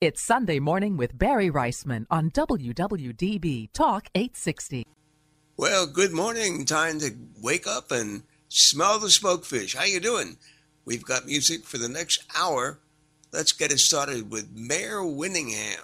It's Sunday Morning with Barry Reisman on WWDB Talk 860. Well, good morning. Time to wake up and smell the smoked fish. How you doing? We've got music for the next hour. Let's get it started with Mayor Winningham.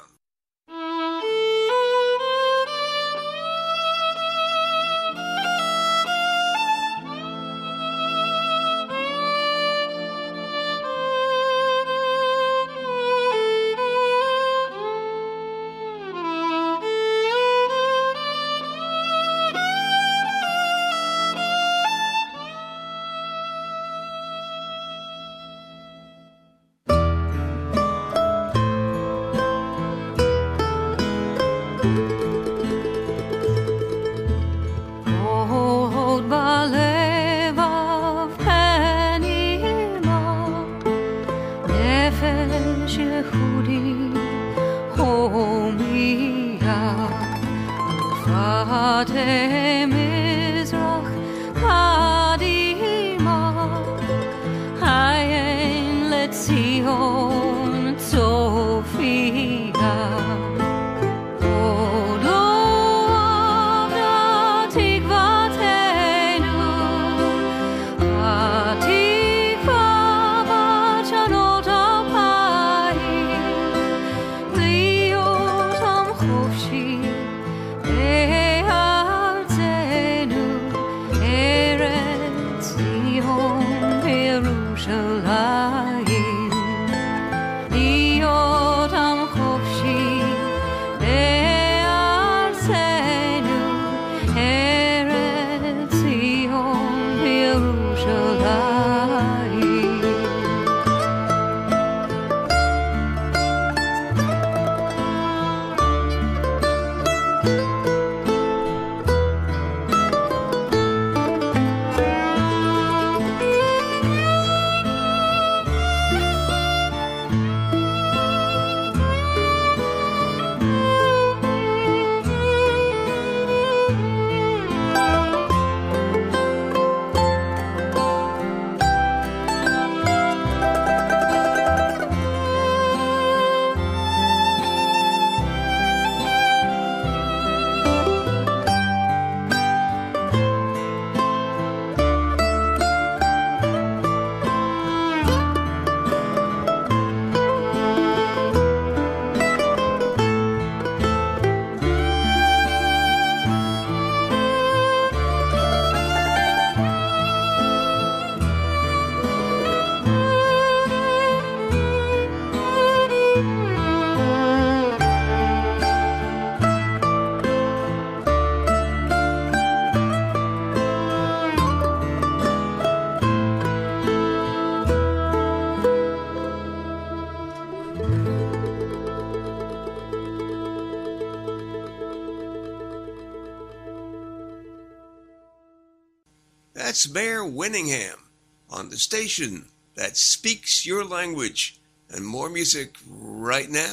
That's Mayor Winningham on the station that speaks your language. And more music right now.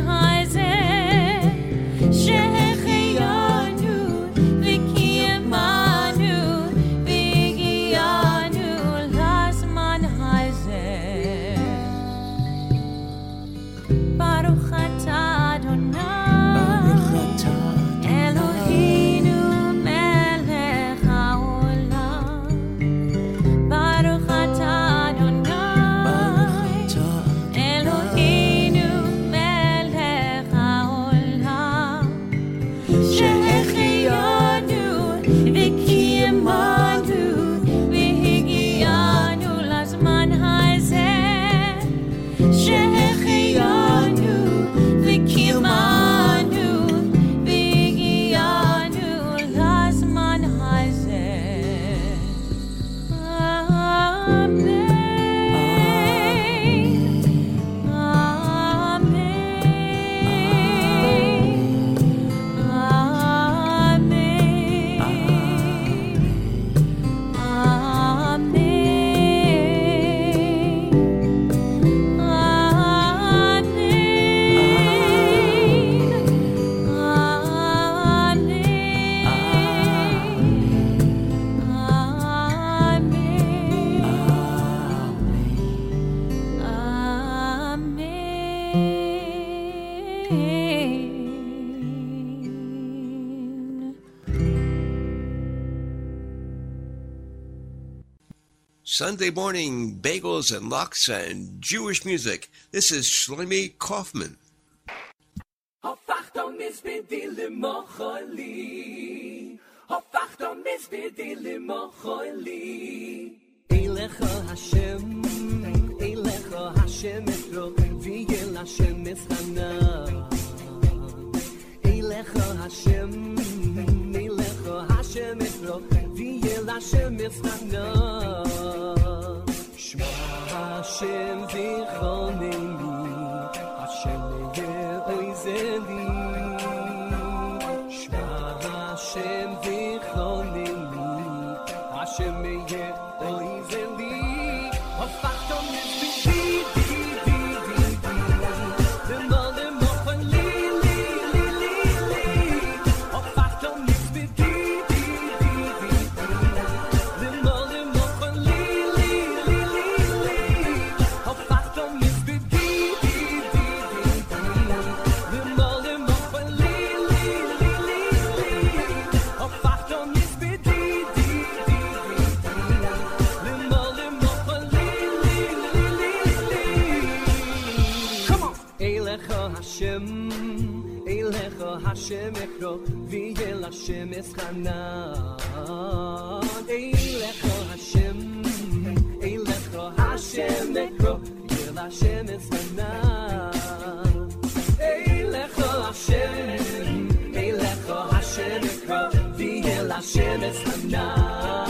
Shehecheyanu v'kiyamanu Sunday morning bagels and lox and Jewish music. This is Shlomi Kaufman. Elecha Hashem, Elecha Hashem Ekro, V'yel Hashem Mitzchana. Elecha Hashem, Elecha Hashem Ekro, V'yel Hashem Mitzchana. Shema Hashem Zichroneni, Hashem Ye'ozeli. Shema Hashem Zichroneni, Hashem Ye'ozeli. Hafachtom Hashem Ekro, V'yel Hashem Mitzchana. Elecha Hashem, Elecha Hashem Ekro, V'yel Hashem Mitzchana. Elecha Hashem, Elecha Hashem Ekro, V'yel Hashem Mitzchana.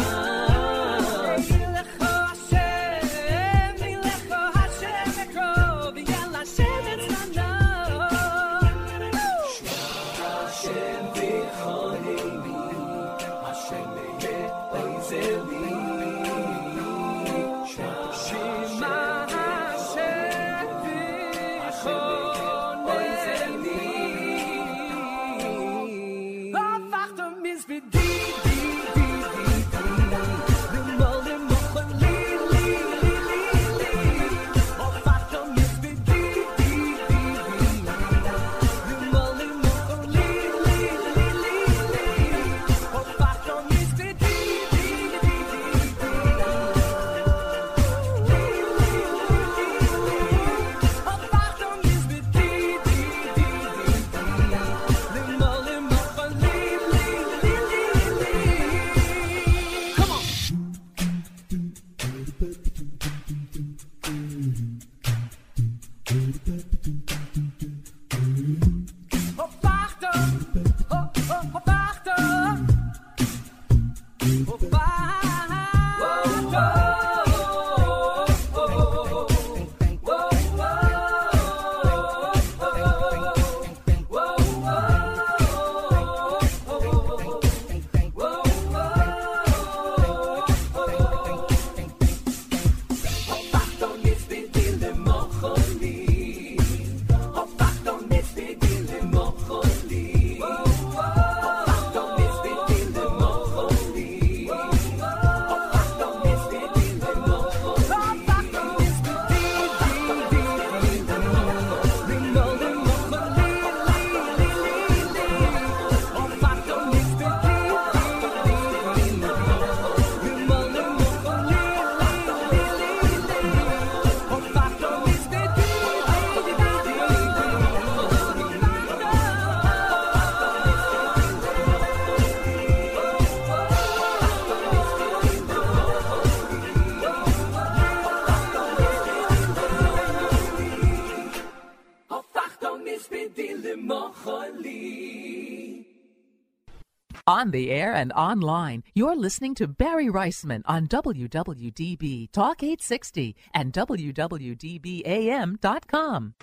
On the air and online, you're listening to Barry Reisman on WWDB Talk 860 and WWDBAM.com.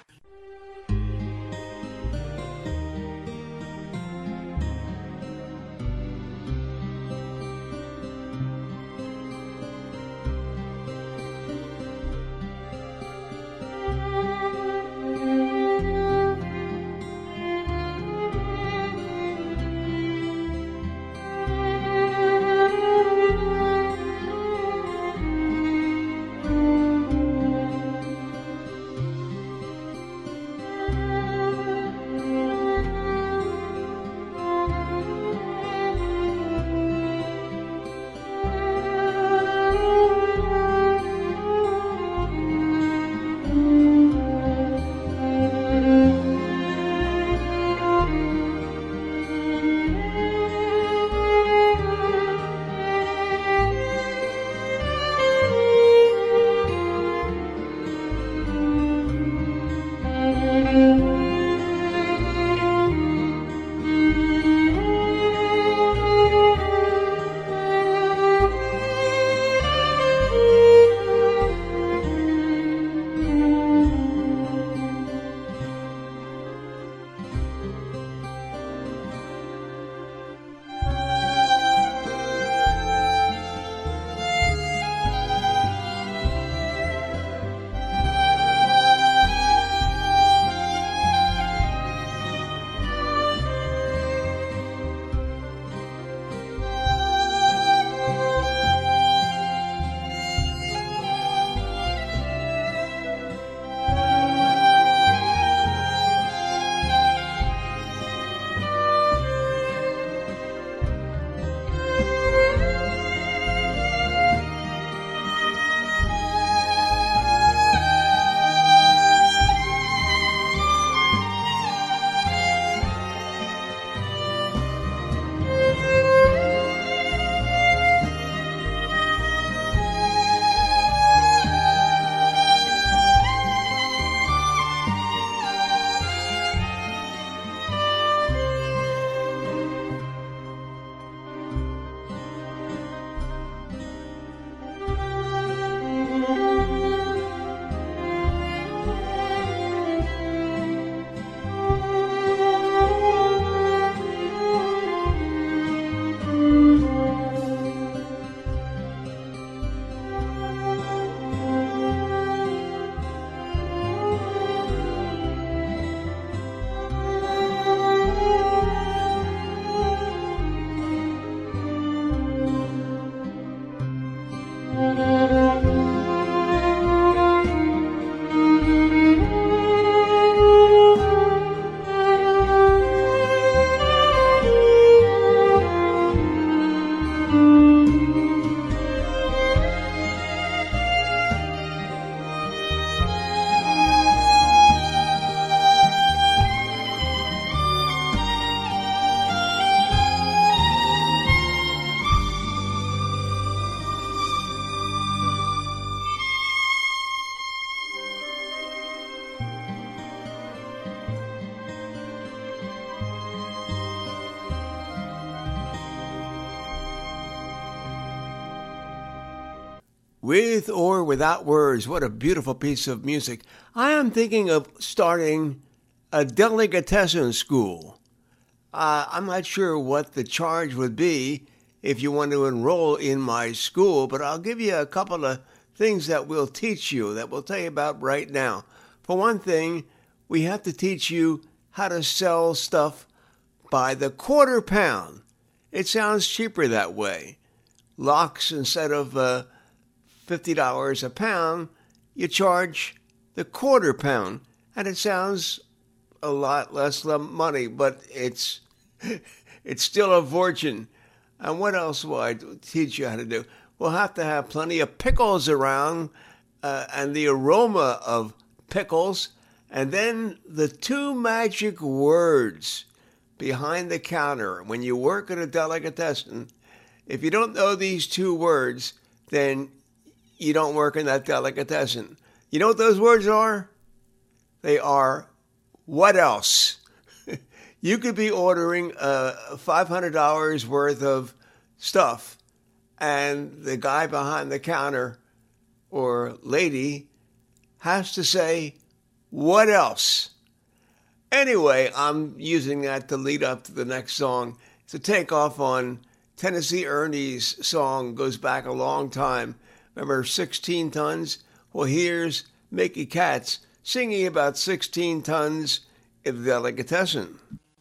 With or Without Words. What a beautiful piece of music. I am thinking of starting a delicatessen school. I'm not sure what the charge would be if you want to enroll in my school, but I'll give you a couple of things that we'll teach you, that we'll tell you about right now. For one thing, we have to teach you how to sell stuff by the quarter pound. It sounds cheaper that way. Locks, instead of $50 a pound, you charge the quarter pound, and it sounds a lot less money, but it's still a fortune. And what else will I teach you how to do? We'll have to have plenty of pickles around, and the aroma of pickles, and then the two magic words behind the counter. When you work at a delicatessen, if you don't know these two words, then you don't work in that delicatessen. You know what those words are? They are, what else? You could be ordering $500 worth of stuff, and the guy behind the counter or lady has to say, what else? Anyway, I'm using that to lead up to the next song. It's a takeoff on Tennessee Ernie's song, goes back a long time. Remember 16 tons? Well, here's Mickey Katz singing about 16 tons in the delicatessen.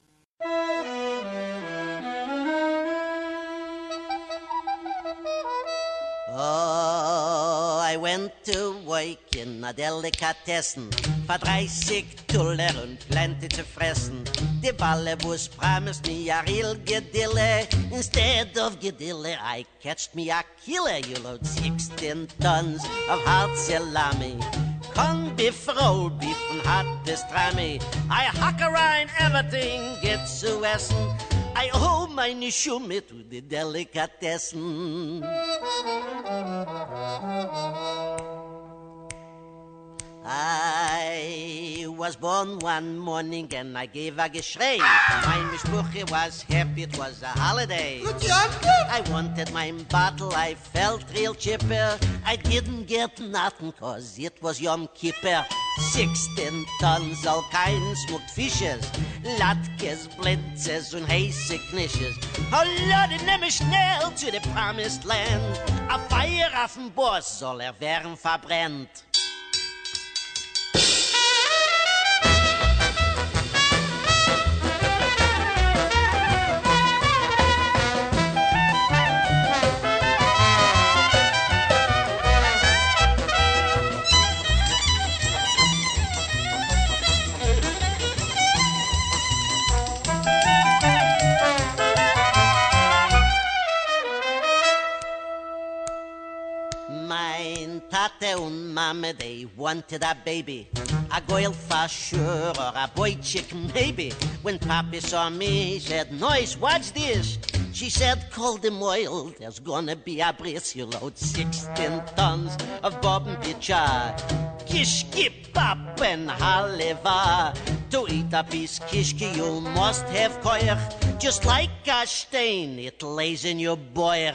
Oh, I went to work in a Delikatessen, für 30 Dollar und plenty zu fressen. Die Ballebus promised me a real gedille. Instead of gedille, I catched me a killer. You load 16 tons of hard salami. Con beef, roll beef and hot pastrami. I hack around everything, get zu essen. I owe meine Schuhe to the Delikatessen. I was born one morning and I gave a geschrei. My Mishpuche was happy, it was a holiday. I wanted my bottle, I felt real chipper. I didn't get nothing cause it was Yom Kippur. 16 tons, all kinds smoked fishes, Latkes, Blitzes und heiße Knisches. Oh Lord, nimm mich schnell zu the promised land. A Feuer auf dem Boss soll werden verbrennt. Tate und Mama, they wanted a baby, a girl for sure or a boy chick maybe. When Papi saw me, he said, "Noise, what's this?" She said, "Call them oil, there's gonna be a bris. You load 16 tons of bob and pitcha, kishki, pap and haleva. To eat a piece kishki, you must have koyach. Just like a stain, it lays in your boyach."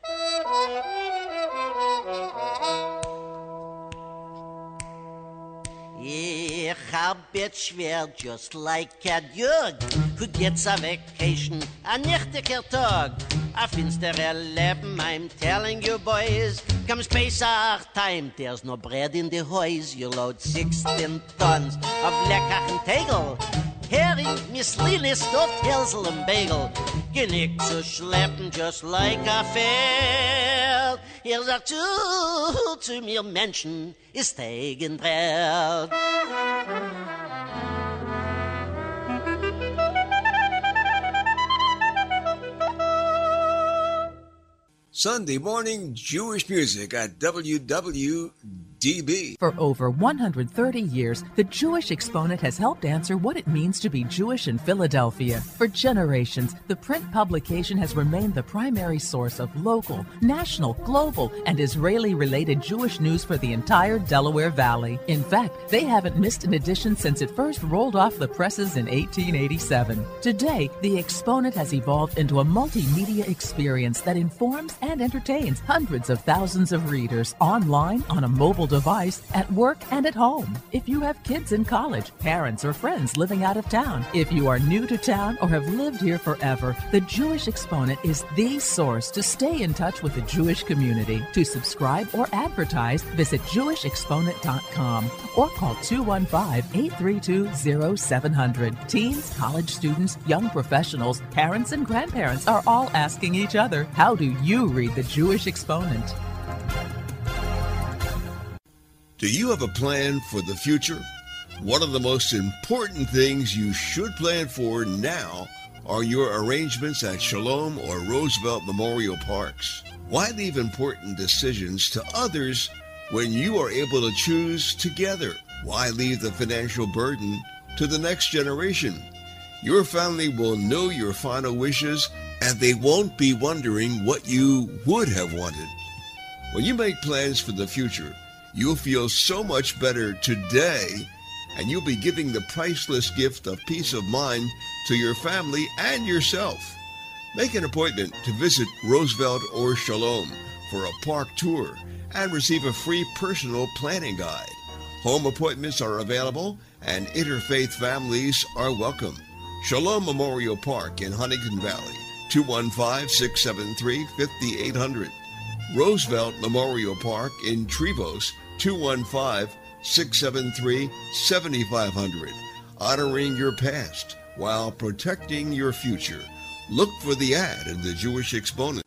Ich hab it schwer, just like a Jürg, who gets a vacation, a nächtiger Tag, a finsterer Leben, I'm telling you boys, comes Pesach time, there's no bread in the hoys, you load 16 tons of leckerchen Tegel, Hering, Miss Lily, stuffed Hänsel and Bagel, genick zu schleppen, just like a Pferd. Ihr sagt zu mir, Menschen ist Tegenbrett. Sunday morning Jewish music at WWDB DB. For over 130 years, the Jewish Exponent has helped answer what it means to be Jewish in Philadelphia. For generations, the print publication has remained the primary source of local, national, global, and Israeli-related Jewish news for the entire Delaware Valley. In fact, they haven't missed an edition since it first rolled off the presses in 1887. Today, the Exponent has evolved into a multimedia experience that informs and entertains hundreds of thousands of readers online, on a mobile device, at work, and at home. If you have kids in college, parents, or friends living out of town, if you are new to town or have lived here forever, the Jewish Exponent is the source to stay in touch with the Jewish community. To subscribe or advertise, visit jewishexponent.com or call 215-832-0700. Teens, college students, young professionals, parents, and grandparents are all asking each other, how do you read the Jewish Exponent? Do you have a plan for the future? One of the most important things you should plan for now are your arrangements at Shalom or Roosevelt Memorial Parks. Why leave important decisions to others when you are able to choose together? Why leave the financial burden to the next generation? Your family will know your final wishes, and they won't be wondering what you would have wanted. When you make plans for the future, you'll feel so much better today, and you'll be giving the priceless gift of peace of mind to your family and yourself. Make an appointment to visit Roosevelt or Shalom for a park tour and receive a free personal planning guide. Home appointments are available, and interfaith families are welcome. Shalom Memorial Park in Huntington Valley, 215-673-5800. Roosevelt Memorial Park in Trevose, 215-673-7500. Honoring your past while protecting your future. Look for the ad in the Jewish Exponent.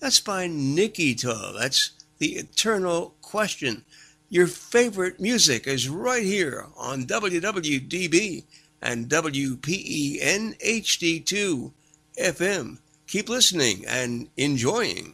That's by Nikita. That's The Eternal Question. Your favorite music is right here on WWDB and WPEN HD2 FM. Keep listening and enjoying.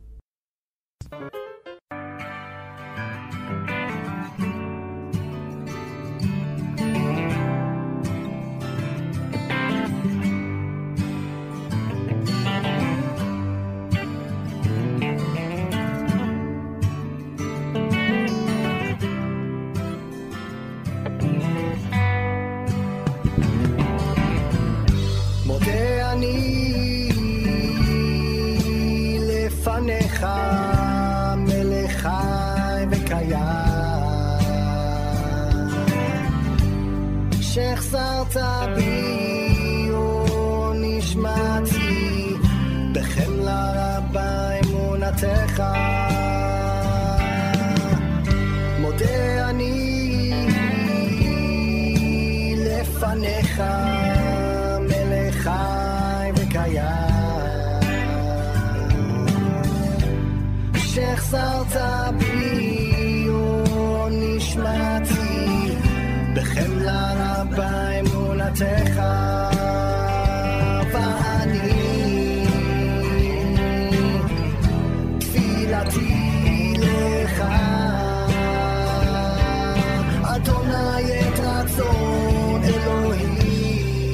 שחזרת בי ונשמעתי בחמלה רבה אמונתך מודה אני לפניך מלך חי וקיים שחזרת בי ונשמעתי בחמלה רבה אמונתך ואני תפילתי לך אדוני את רצון אלוהים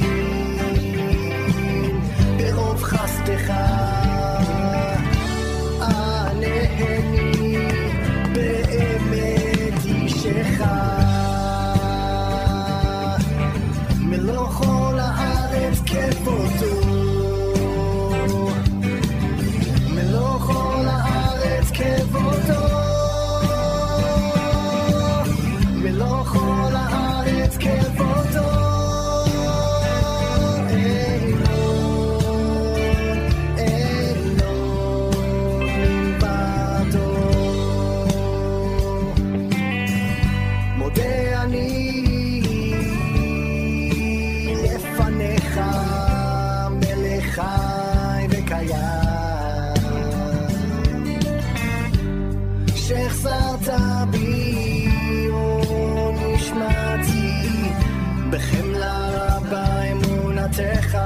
ברוב חסדך ענני באמת אישך כל הארץ כבודו מלוא כל הארץ כבודו מלוא כל הארץ כבודו מלבדו מודה אני חי וקיים שחזרת בי ונשמעתי בחמלה רבה אמונתך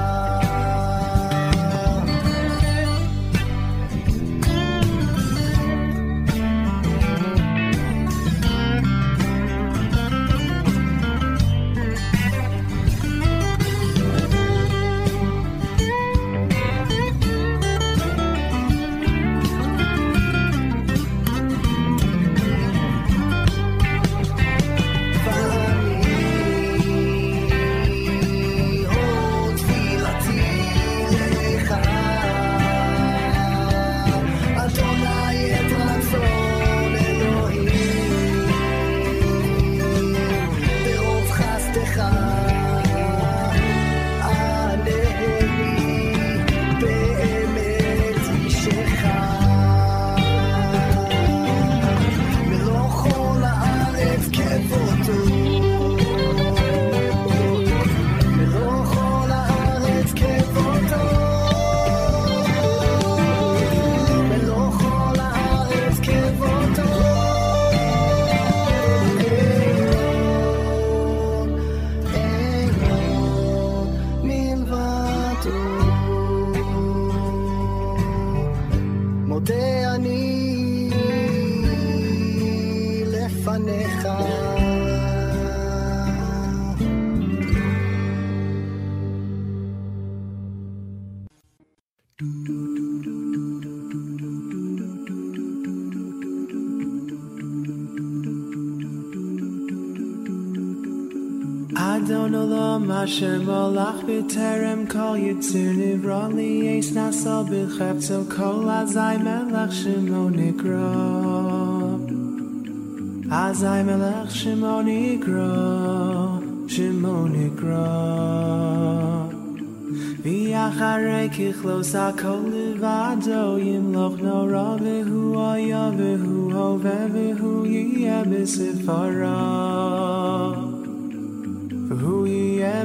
Adon Olam Hashem Olach B'terem Kol Yitzir Nivra Li'es Nasal B'chefto Kol Azai Melech Shemo Nikra Azai Melech Shemo Nikra Shemo Nikra V'yacharei Kichlos HaKol Levado Yimloch Nora V'hu Aya V'hu Hoveh V'hu Yiyeh B'Sifara V'hu yeh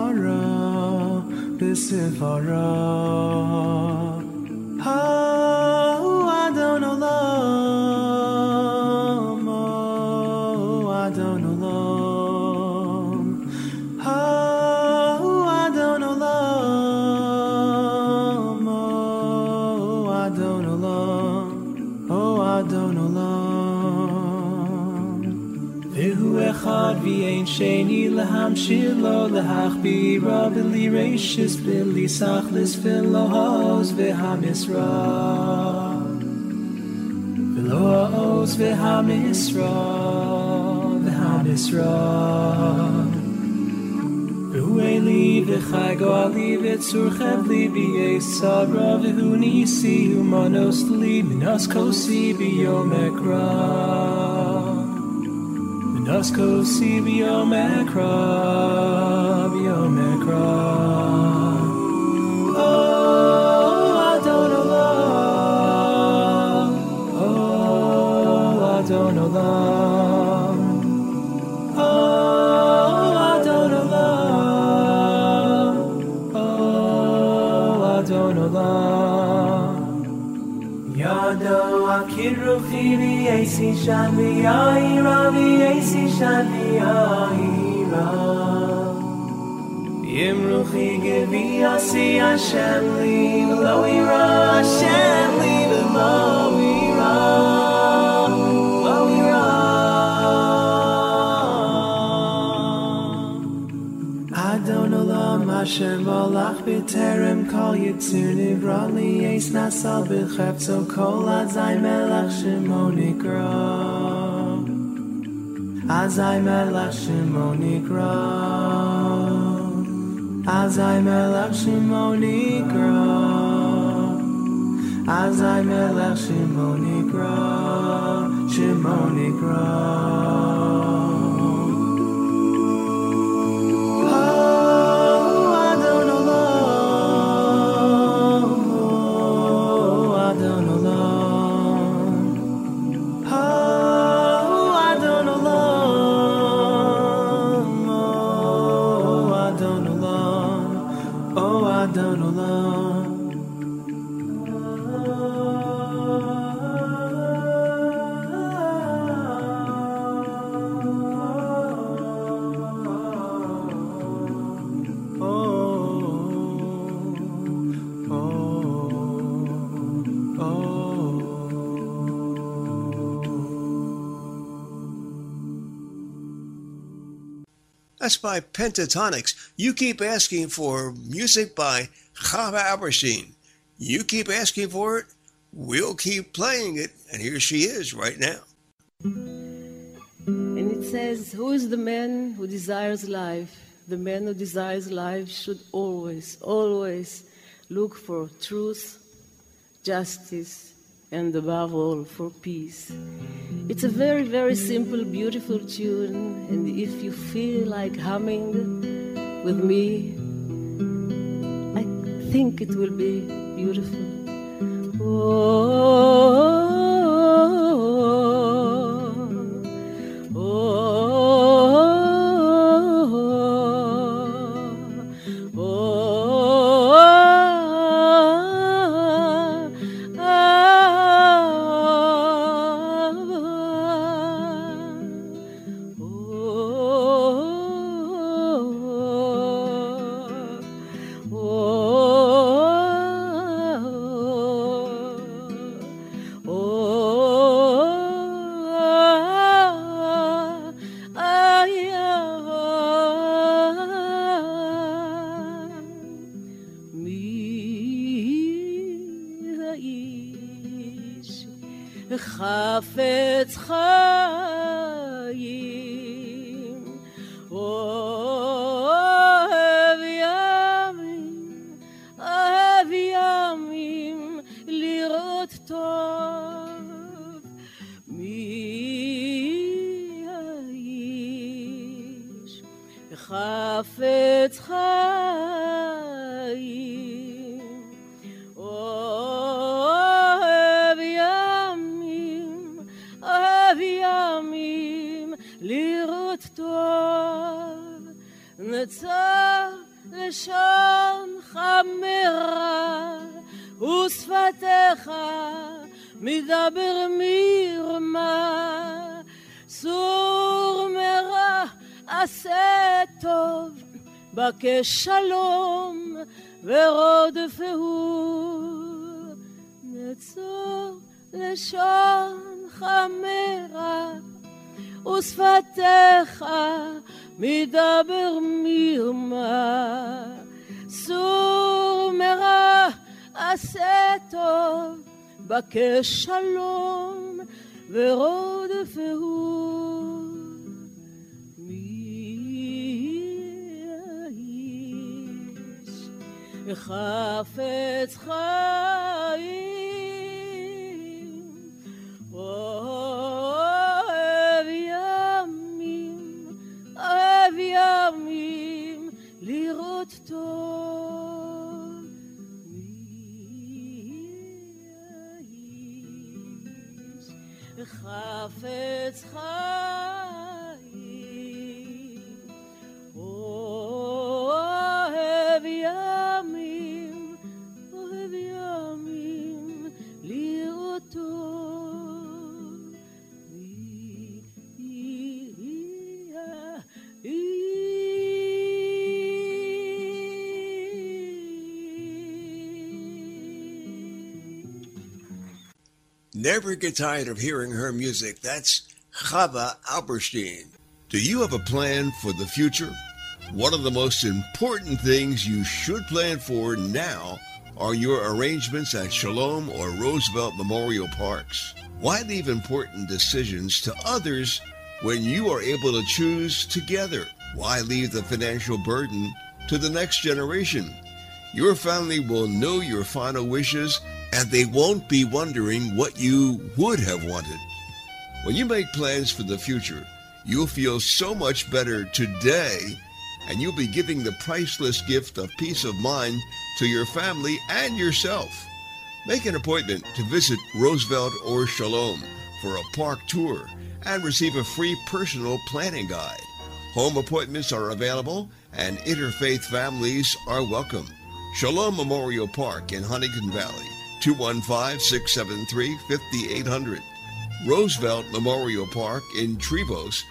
b'sifara, b'sifara. Adon Olam. Vehu echad v'ein sheni lahamshir lo lahachbira b'li reishis b'li sachlis v'lo ha'oz v'hamisra v'lo ha'oz v'hamisra v'hamisra V'hu eli v'chai go'ali v'tzurchev li b'yesabra v'hu nisi humanos li minas kosi b'yom ekra minas kosi b'yom ekra b'yom ekra Oh Adon Olam Oh Adon Olam Oh Adon Olam Oh Adon Olam Yado akid ruchi v'yesi shan v'yahira v'yesi shan v'yahira V'yim ruchi gevi asi Hashem li v'lo ira Hashem li v'lo ira Lo ira Adon Olam Hashem olach b'terem kol yitzir nivra li eis nasal b'chefzo kol azai melech shemo nikra Azai melech shemo nikra Azai melech shemo nikra Azai melech shemo nikra Shemo nikra That's by Pentatonics. You keep asking for music by Chava Alberstein. You keep asking for it, we'll keep playing it. And here she is right now. And it says, who is the man who desires life? The man who desires life should always, always look for truth, justice, and above all, for peace. It's a very, very simple, beautiful tune, and if you feel like humming with me, I think it will be beautiful. חפץ חיים אוהב ימים לראות טוב מי האיש חפץ חיים ימים לראות טוב נצא לשונך מרע ושפתיך מדבר מרמה סור מרע עשה טוב בקש שלום ורודפהו נצא לשון מרה ושפתיך מדבר מרמה סור מרה עשה טוב בקש שלום ורודפהו חפץ חיים אוהב ימים לראות טוב מי האיש חפץ חיים אוהב ימים לראות טוב מי Never get tired of hearing her music. That's Chava Alberstein. Do you have a plan for the future? One of the most important things you should plan for now are your arrangements at Shalom or Roosevelt Memorial Parks. Why leave important decisions to others when you are able to choose together? Why leave the financial burden to the next generation? Your family will know your final wishes, and they won't be wondering what you would have wanted. When you make plans for the future, you'll feel so much better today, and you'll be giving the priceless gift of peace of mind to your family and yourself. Make an appointment to visit Roosevelt or Shalom for a park tour and receive a free personal planning guide. Home appointments are available, and interfaith families are welcome. Shalom Memorial Park in Huntington Valley, 215-673-5800. Roosevelt Memorial Park in Trevose,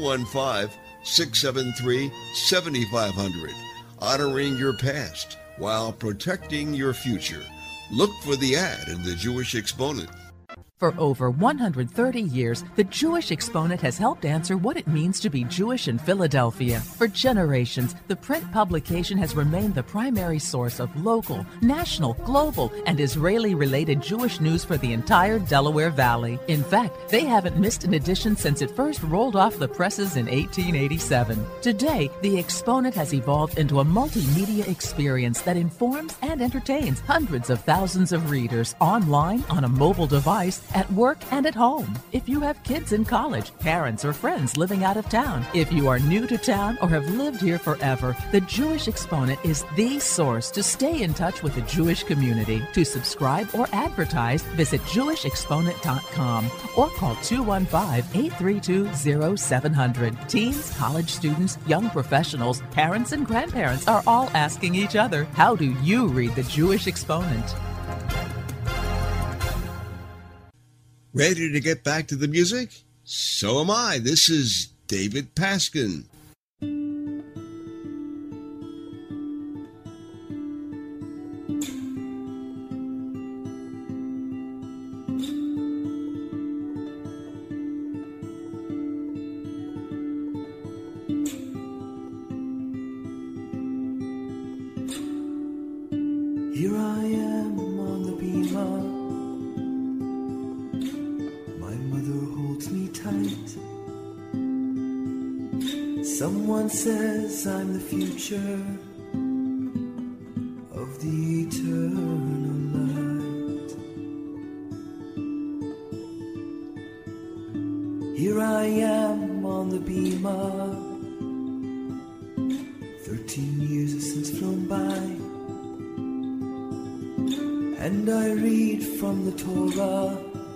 215-673-7500. Honoring your past while protecting your future. Look for the ad in the Jewish Exponent. For over 130 years, the Jewish Exponent has helped answer what it means to be Jewish in Philadelphia. For generations, the print publication has remained the primary source of local, national, global, and Israeli-related Jewish news for the entire Delaware Valley. In fact, they haven't missed an edition since it first rolled off the presses in 1887. Today, the Exponent has evolved into a multimedia experience that informs and entertains hundreds of thousands of readers online, on a mobile device, at work and at home. If you have kids in college, parents or friends living out of town, if you are new to town or have lived here forever, the Jewish Exponent is the source to stay in touch with the Jewish community. To subscribe or advertise, visit jewishexponent.com or call 215-832-0700. Teens, college students, young professionals, parents, and grandparents are all asking each other, how do you read the Jewish Exponent? Ready to get back to the music? So am I. This is David Paskin. Here I am on the bima. My mother holds me tight. Someone says I'm the future of the eternal light. Here I am on the bima. 13 years have since flown by. And I read from the Torah,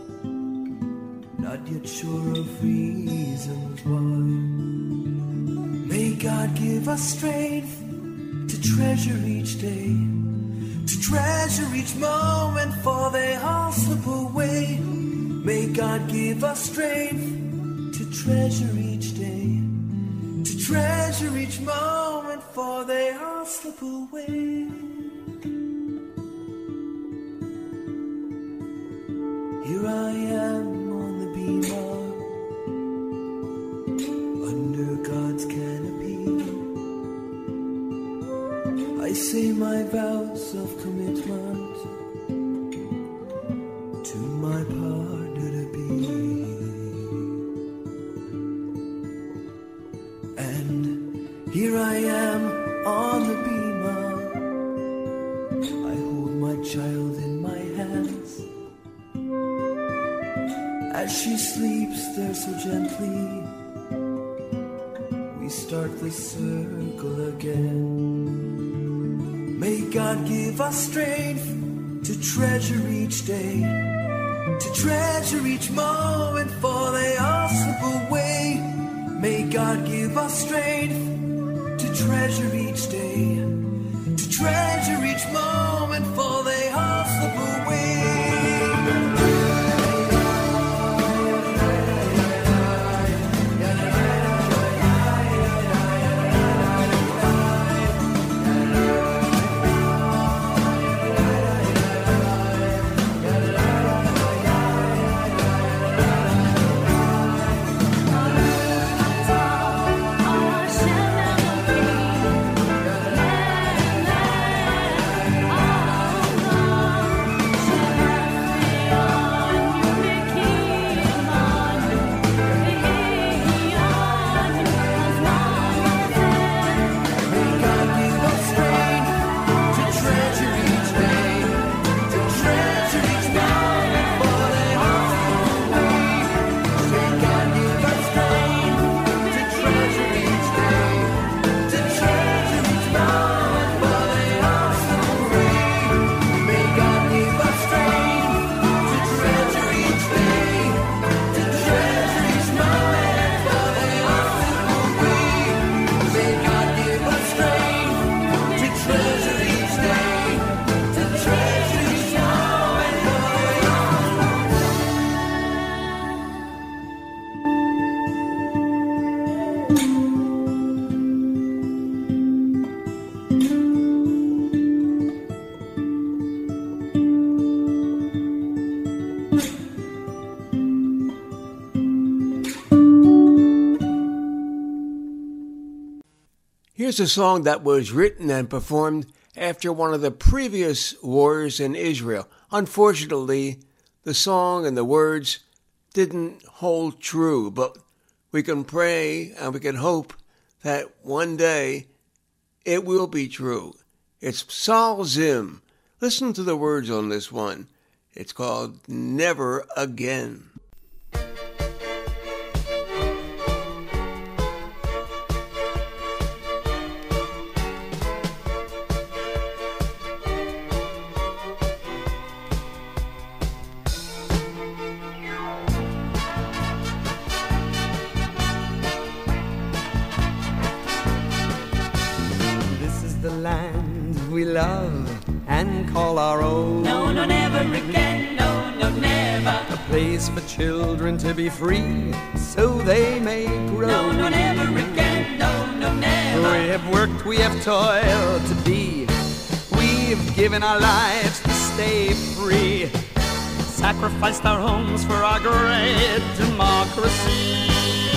not yet sure of reasons why. May God give us strength to treasure each day, to treasure each moment, for they all slip away. May God give us strength to treasure each day, to treasure each moment, for they all slip away. Here I am on the beach. As she sleeps there so gently, we start the circle again. May God give us strength to treasure each day, to treasure each moment, for they all slip away. May God give us strength to treasure each day, to treasure each moment, for they all slip away. Here's a song that was written and performed after one of the previous wars in Israel. Unfortunately, the song and the words didn't hold true, but we can pray and we can hope that one day it will be true. It's Psal Zim. Listen to the words on this one. It's called Never Again. And call our own. No, no, never again. No, no, never. A place for children to be free, so they may grow. No, no, never again. No, no, never. We have worked, we have toiled to be. We've given our lives to stay free. Sacrificed our homes for our great democracy.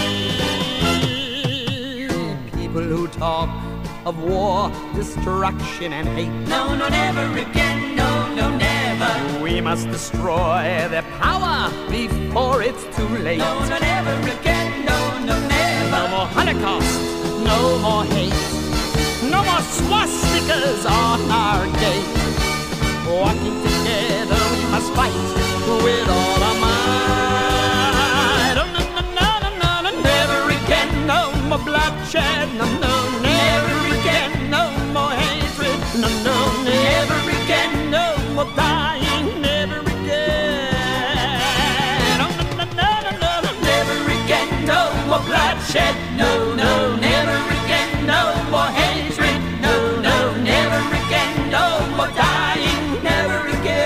People who talk of war, destruction, and hate. No, no, never again. No, no, never. We must destroy their power before it's too late. No, no, never again. No, no, never. No more Holocaust, no more hate. No more swastikas on our gate. Walking together, we must fight with all our might. Oh, no, no, no, no, no, no, never again. No more bloodshed. No, no, never again. No more hatred. No, no, never again. No more dying. Never again. Oh, no, no, no, no, no, no, never again. No more bloodshed. No, no, never again. No more hatred. No, no, never again. No more dying. Never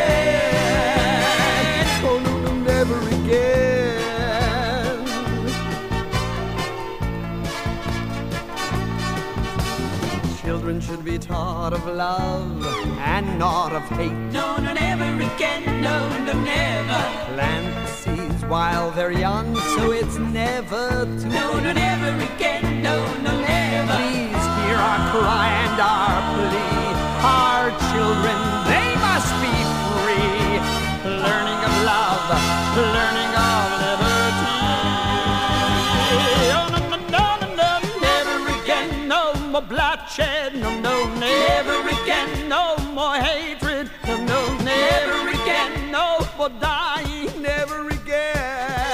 again. Oh, no, no, never again. Children should be taught of love and not of hate. No, no, never again. No, no, never. Plant the seeds while they're young, so it's never too No, late. no, never again. No, no, never. Please hear our cry and our plea. Our children, they must be free. Learning of love, learning of liberty. Oh, no, no, no, no, no, never again. No more bloodshed. No, no, never again. No more hatred. No, no, never again. No more dying. Never again.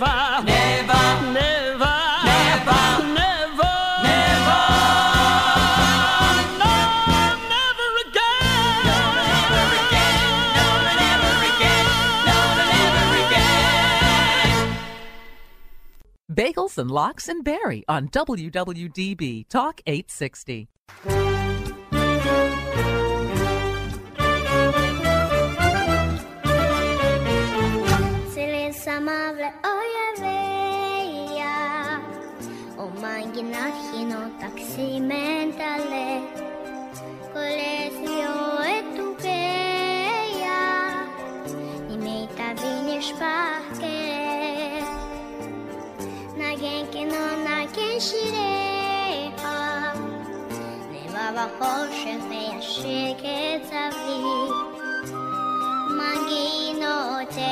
never, never, never, never, never, never. no, never again. No, never again. No, never again. No, never again. Bagels and Lox and Berry on WWDB Talk 860. Amable ojaveja o manginat hino taximentale colesio etupeja ni meita vini spake nagen kino nagen shireha nevava hoshen feya sheketzavi mangino te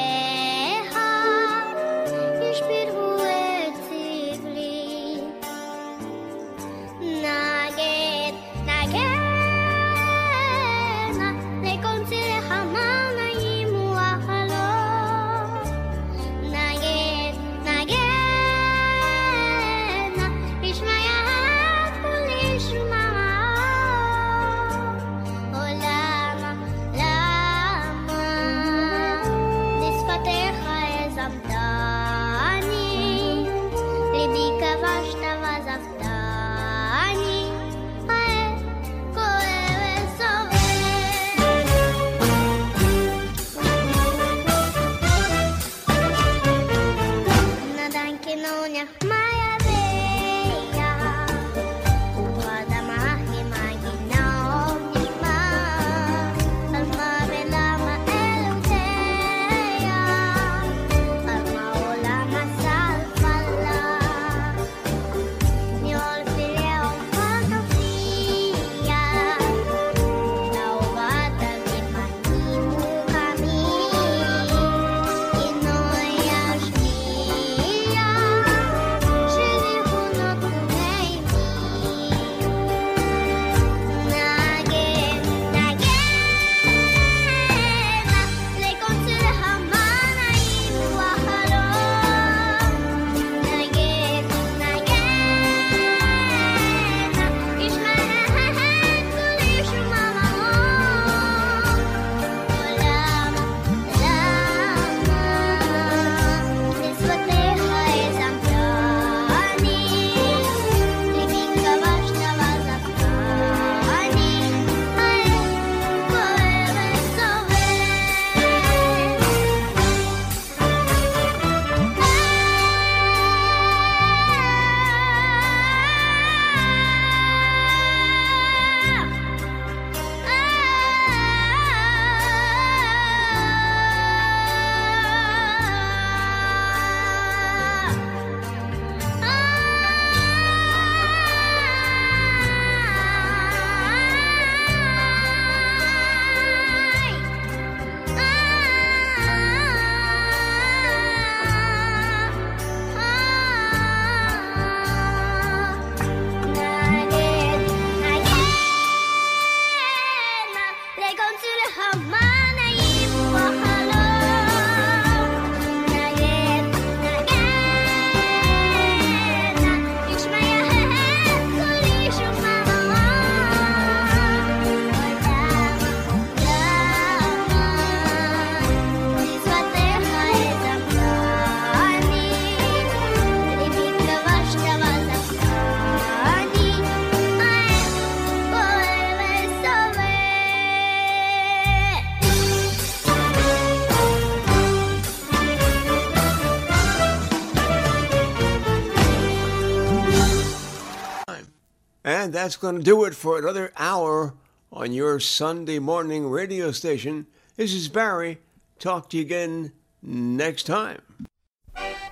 And that's going to do it for another hour on your Sunday morning radio station. This is Barry. Talk to you again next time.